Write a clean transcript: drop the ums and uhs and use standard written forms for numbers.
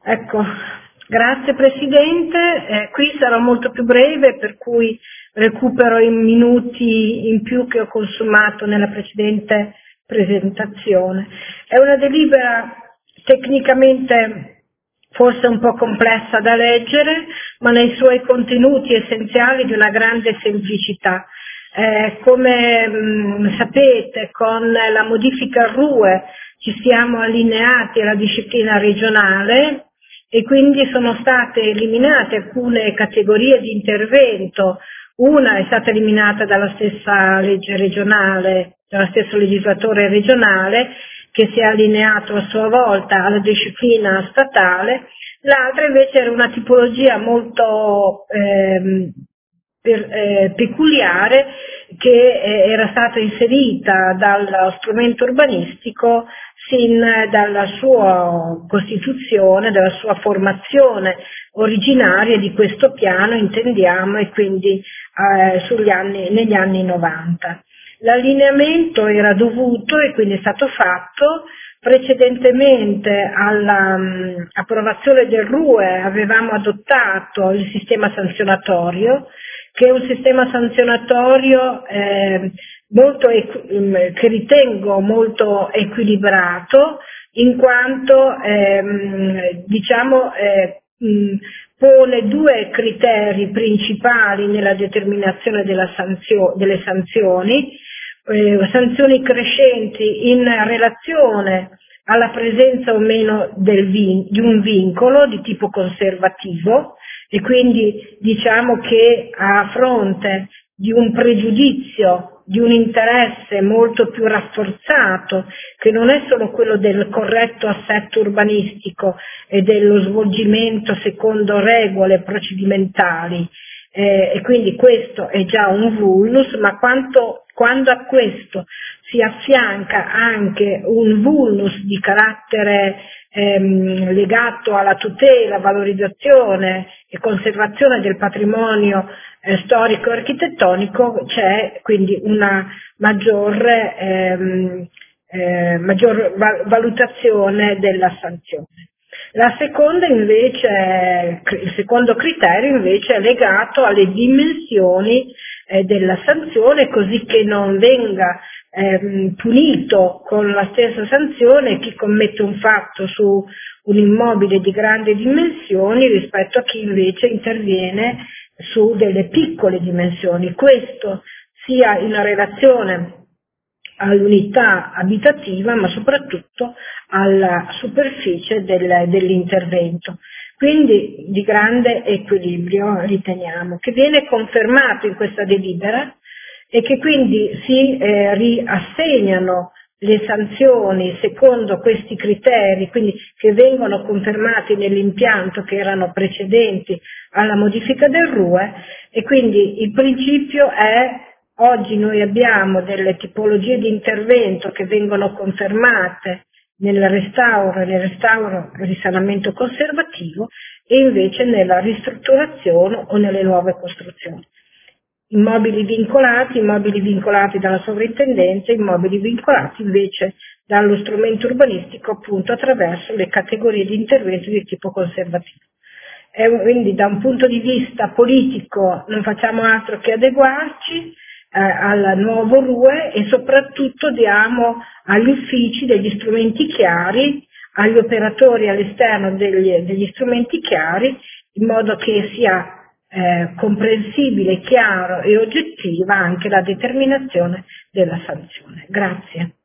Ecco, grazie Presidente. Qui sarò molto più breve, per cui recupero i minuti in più che ho consumato nella precedente presentazione. È una delibera tecnicamente forse un po' complessa da leggere, ma nei suoi contenuti essenziali di una grande semplicità. Come sapete, con la modifica RUE ci siamo allineati alla disciplina regionale e quindi sono state eliminate alcune categorie di intervento. Una è stata eliminata dalla stessa legge regionale, dallo stesso legislatore regionale, che si è allineato a sua volta alla disciplina statale. L'altra invece era una tipologia molto peculiare, che era stata inserita dallo strumento urbanistico sin dalla sua costituzione, dalla sua formazione originaria di questo piano, intendiamo, e quindi negli anni 90. L'allineamento era dovuto e quindi è stato fatto. Precedentemente all'approvazione del RUE avevamo adottato il sistema sanzionatorio, che è un sistema sanzionatorio che ritengo molto equilibrato, in quanto pone due criteri principali nella determinazione delle sanzioni, sanzioni crescenti in relazione alla presenza o meno di un vincolo di tipo conservativo, e quindi diciamo che a fronte di un pregiudizio, di un interesse molto più rafforzato, che non è solo quello del corretto assetto urbanistico e dello svolgimento secondo regole procedimentali, e quindi questo è già un vulnus, ma quando a questo si affianca anche un vulnus di carattere legato alla tutela, valorizzazione e conservazione del patrimonio storico e architettonico, c'è quindi una maggior valutazione della sanzione. La seconda invece, il secondo criterio invece è legato alle dimensioni della sanzione, così che non venga punito con la stessa sanzione chi commette un fatto su un immobile di grandi dimensioni rispetto a chi invece interviene su delle piccole dimensioni. Questo sia in relazione all'unità abitativa, ma soprattutto alla superficie dell'intervento. Quindi di grande equilibrio riteniamo, che viene confermato in questa delibera e che quindi si riassegnano le sanzioni secondo questi criteri, quindi che vengono confermati nell'impianto che erano precedenti alla modifica del RUE, e quindi il principio è: oggi noi abbiamo delle tipologie di intervento che vengono confermate nel restauro e risanamento conservativo, e invece nella ristrutturazione o nelle nuove costruzioni. Immobili vincolati dalla sovrintendenza, immobili vincolati invece dallo strumento urbanistico, appunto attraverso le categorie di intervento di tipo conservativo. Quindi da un punto di vista politico non facciamo altro che adeguarci al nuovo RUE, e soprattutto diamo agli uffici degli strumenti chiari, agli operatori all'esterno degli strumenti chiari, in modo che sia comprensibile, chiaro e oggettiva anche la determinazione della sanzione. Grazie.